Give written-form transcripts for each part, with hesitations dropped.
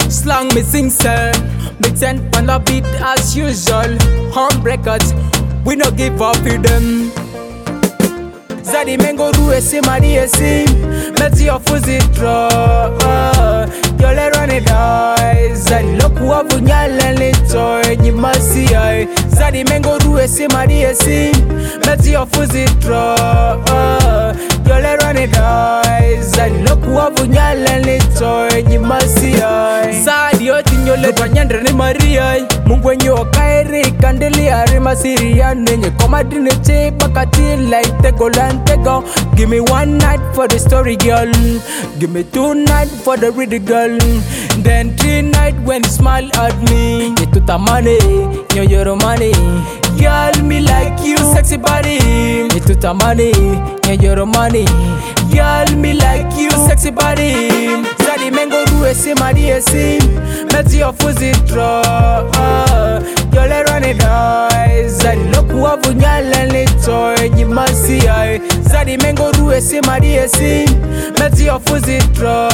Slang me sing sir, me 10 on the beat as usual. Home records, we no give up with them. Zadi mengo ruwe si madi esi, meti ofuzi tro. Yole run it die, Zadi loku wavu nyale lito enyi masi ay. Zadi mengo ruwe si madi esi, meti ofuzi tro. Yole run it die, Zadi loku wavu nyale lito enyi masi ay. Zadi oti nyole banyandre ni maria, Mungu enye wakairi kandeli arima siria nenye komadine che bakati like te golan. Give me one night for the story girl, give me 2 nights for the ready girl, then 3 nights when you smile at me. You took the money, you're money. Girl, me like you, sexy body. You took the money, you're money. Girl, me like you, sexy body. Zadi mengo ruwe si madi esi, meti ofuzi tro. Yole run it die, Zadi loku wavu nyale lito enyi masi ay. Zadi mengo ruwe si madi esi, meti ofuzi tro.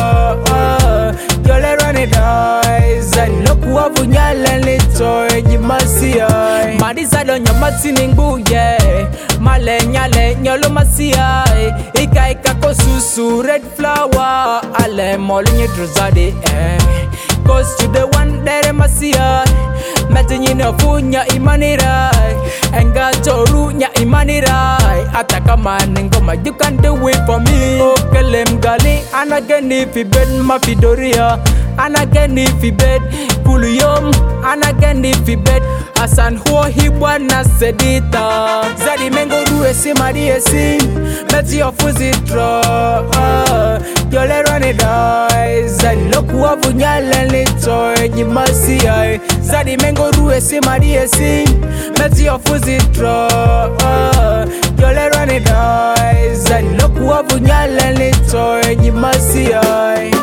Yole run it die, Zadi loku wavu nyale lito enyi masi ay. Madi zado nyamasi ningu yeah, male nyale nyolo masi ay. Ika ika kosusu red flower, ale moli nyidru zadi Cause to the one that masi ay. Meti nyine funya imanirai, enga toru nya imanirai. Ataka manengoma, you can do it for me. Okelem gali, anageni fi bed mafidoria, anageni fi bed puluyom, anageni fi bed asan huo hibwa na sedita. Zadi mengo ruwe si madi esi, meti ofuzi tro. Yole run it die, Zadi loku wavu nyale lito enyi masi ay. Zadi mengo ruwe si madi esi, meti ofuzi tro. Yole run it die, Zadi loku wavu nyale lito enyi masi ay.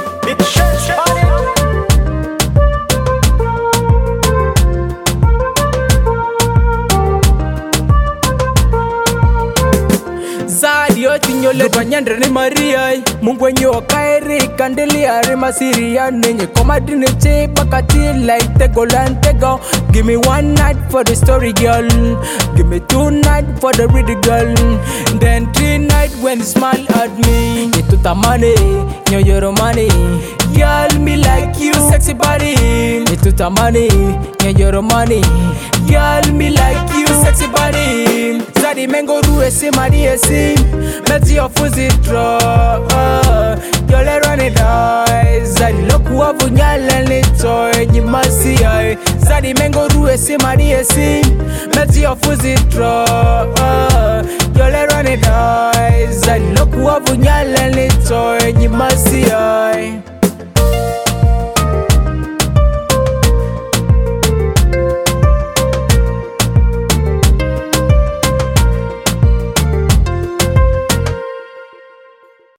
Zadi oti nyole banyandre ni maria, Mungu enye wakairi kandeli arima siria nenye komadine che bakati like te golan te go. Give me 1 night for the story girl, give me 2 nights for the ready girl, then 3 nights when you smile at me. You took the money, you're money. Girl, me like you, sexy body. You took the money, you're money. Girl, me like you, sexy body. Zadi mengo ruwe si madi esi, meti ofuzi tro. Yole run it die, Zadi loku wavu nyale lito enyi masi ay. Zadi mengo ruwe si madi esi, meti ofuzi tro. Yole run it die, Zadi loku wavu nyale lito enyi masi